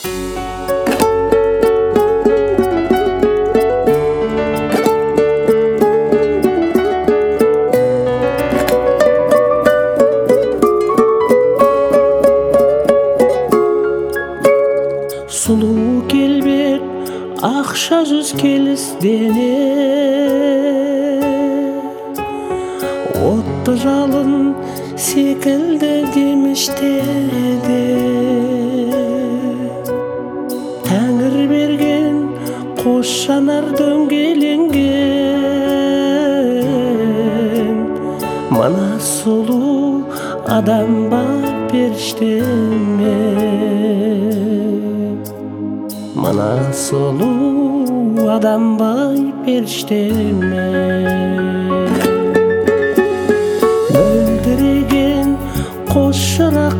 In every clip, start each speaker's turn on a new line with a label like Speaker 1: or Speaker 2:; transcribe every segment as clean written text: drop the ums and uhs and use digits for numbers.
Speaker 1: Сулуу келбет, акша жүз келіс дене, отты жалын секілді деміштеді. Тәңір берген қос жанар дөңгеленген, мына сұлу адамға періштеме. Мына сұлу адамбай періштеме. Мөлдіреген қос шырақ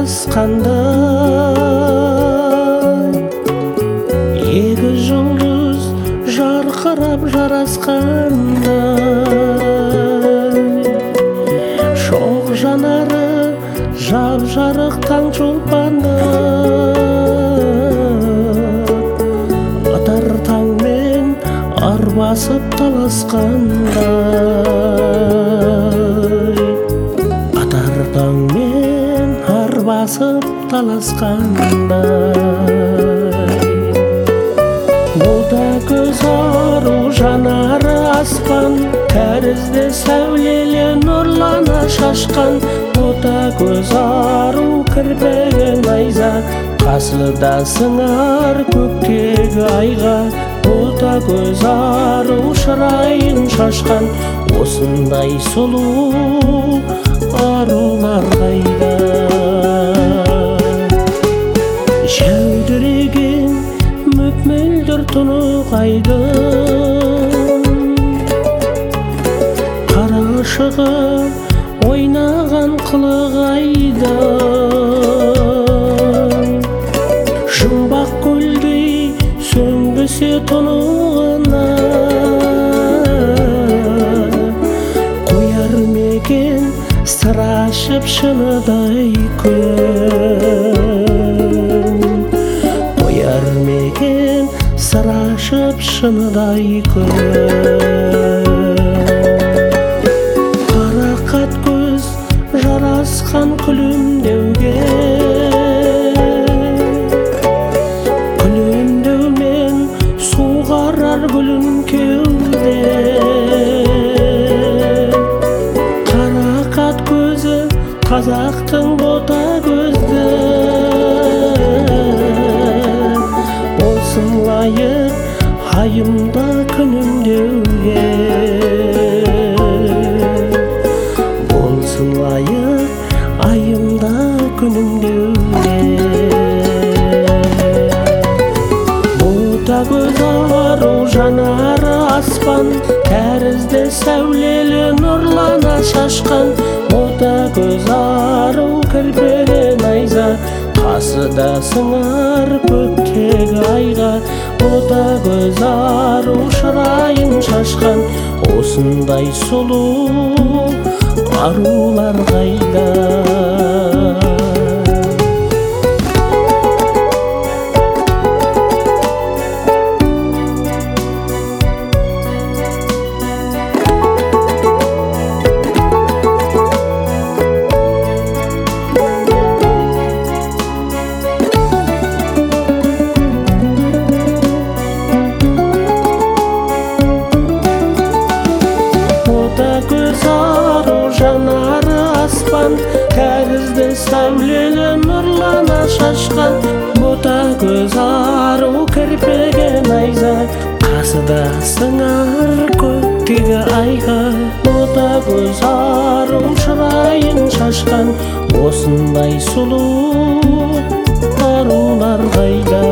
Speaker 1: қарасқандай, екі жұлдыз жарқырап жарасқандай, шоқ жанары жап-жарық таң шолпандай, басып таласқандай, атар таңмен арбасып таласқандай. Бұлда көз ару жанары аспан, тәрізді сәулелі нұрлана шашқан. Бұлда көз ару кірпігі найза, қасыда сыңар көктегі айға. Бұлда көз ару шырайын шашқан, осындай сұлу арулар қайда? Жәудіреген мөп-мөлдір тұнық айдын, қарашығы ойнаған қылық айдын, жұмбақ көлдей сөнбісе тұнығына, қояр мекен сыр ашып шыныдай күн. Қояр мекен сыр ашып шыныдай күн. Қарақат көз жарасқан күлімдеуге, гүлін кеуде. Қарақат көзі қазақтың бота көзді, болсын лайық айымда күнімдеуге, болсын лайық айымда күнімдеуге. Бота көз ару жанары аспан, тәрізді сәулелі нұрлана шашқан. Бота көз ару кірпігі найза, қасыда сыңар көктегі айға. Бота көз ару шырайын шашқан, осындай сұлу арулар қайда? Жанары аспан, тәрізді сәулелі нұрлана шашқан. Бота көз ару кірпігі найза, қасыда сыңар көктегі айға. Бота көз ару шырайын шашқан, осындай сұлу арулар қайда?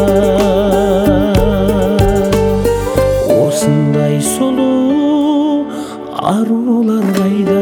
Speaker 1: Осындай сұлу арулар қайда?